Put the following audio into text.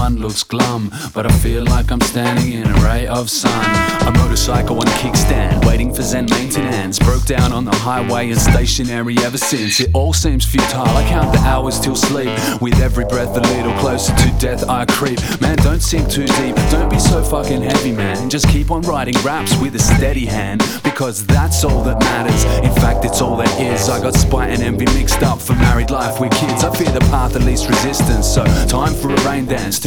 everyone looks glum, but I feel like I'm standing in a ray of sun. A motorcycle on a kickstand, waiting for Zen maintenance. Broke down on the highway and stationary ever since. It all seems futile, I count the hours till sleep. With every breath a little closer to death I creep. Man, don't sink too deep, don't be so fucking heavy, man. Just keep on writing raps with a steady hand, because that's all that matters. In fact, it's all there is. I got spite and envy mixed up for married life with kids. I fear the path of least resistance, so time for a rain dance.